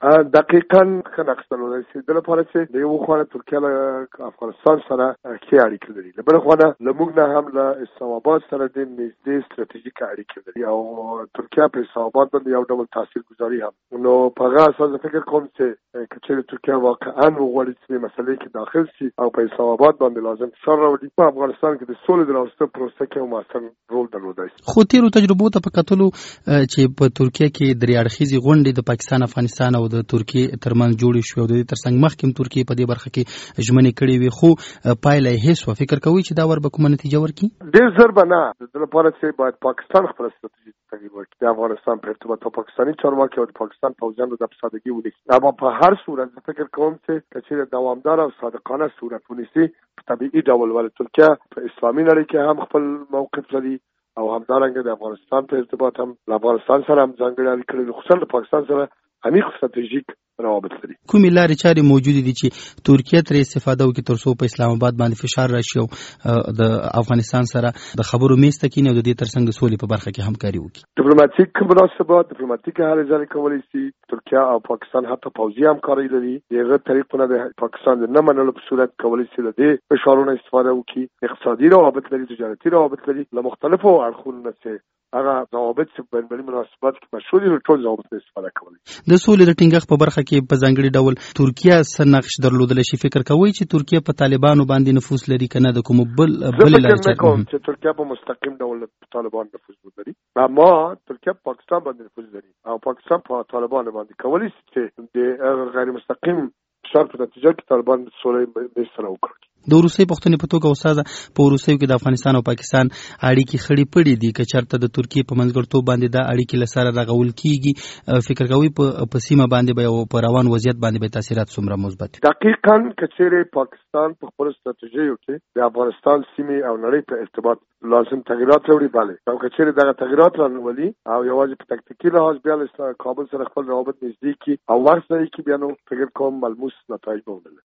دقیقاً ښه نقش درلودلی شي. د لپاره چې د یو خوا ترکیه له افغانستان سره ښې اړیکې لري، له بله خوا له موږ نه هم له اسلام آباد سره ډېر نږدې ستراتیژیکه اړیکې لري او ترکیه په اسلام آباد باندې یو ډول تاثیرګذاري هم. نو په هغه اساس زه فکر کوم چې که چېرې ترکیه واقعاً وغواړي چې دې مسلې کې داخل شي او په اسلام آباد باندې لازم فشار راوړي، په افغانستان کې د سولې د راوستلو پروسه کې یو مؤثر رول درلودی شي. خو تېرو تجربو ته په کتلو چې په ترکیه کې درې اړخیزې غونډې د پاکستان، افغانستان او د ترکیې ترمنځ جوړې شوې او د دې ترڅنګ مخکې هم ترکیې په دې برخه کې ژمنې کړې وې، خو پایله یې هېڅ وه. فکر کوئ چې دا ور به کومه نتیجه ورکړي؟ ډېر زر به نه. د دې لپاره چې باید پاکستان خپله ستراتیژي تغییر وکړي د افغانستان په ارتباط او پاکستاني چارواکي او د پاکستان پوځیانو د سادګي ونیسي. اما په هر صورت زه فکر کوم چې که چېرې دوامدار او صادقانه صورت ونیسي په طبیعي ډول، ولې ترکیه په اسلامي نړۍ کې هم خپل موقف لري او همدارنګه د افغانستان په ارتباط هم له افغانستان سره هم ځانګړې اړیکې لري، خصوصا د پاکستان سره عمیق ستراتیژیک روابط لري. کومې لارې چارې موجودې دي چې ترکیه ترې استفاده وکړي تر څو په اسلام آباد باندې فشار راشي او د افغانستان سره د خبرو میز ته کښېني او د دې ترڅنګ د سولې په برخه کې همکاري وکړي؟ ډیپلوماټیک مناسبات، ډیپلوماټیک هلې ځلې کولی شي. ترکیه او پاکستان حتی پوځي همکاري لري. د هغه طریقونه د پاکستان د نه منلو په صورت کولی شي له دې فشارونو استفاده وکړي. اقتصادي روابط لري، تجارتي روابط لري، له مختلفو اړخونو نه چې هغه ضوابط چې په بینالمللي مناسبات کې مشهور دي، ټول ضوابط استفاده کولی. د سولې د ټینګښت په برخه کې په ځانګړي ډول ترکیه څه نقش درلودلی شي؟ فکر کوئ چې ترکیه په طالبانو باندې نفوذ لري که نه؟ د کومو بلې لارې نه کوم چې ترکیه په مستقیم ډول په طالبان نفوذ لري، اما ترکیه په پاکستان باندې نفوذ لري او پاکستان په طالبانو باندې کولی شي چې د غیر مستقیم فشار په نتیجه کې طالبان سولې میز سره وکړي. د وروستۍ پوښتنې په توګه استاده، په وروستیو کې د افغانستان او پاکستان اړیکې خړې پړې دي. که چېرته د ترکیې په منځګړیتوب باندې دا اړیکې له سره رغول کېږي، فکر کوئ په سیمه باندې به او په روان وضعیت باندې به تاثیرات څومره مثبت؟ دقیقاً که چېرې پاکستان په خپلو ستراتیژیو کې د افغانستان سیمې او نړۍ په ارتباط لازم تغییرات راوړي، بله، او که چېرې دغه تغییرات رانولي او یوازې په تکتیکي لحاظ بیا له کابل سره خپل روابط نږدې کړي او وخت ضایع کړي، بیا نو فکر کوم ملموس نتایج به ولري.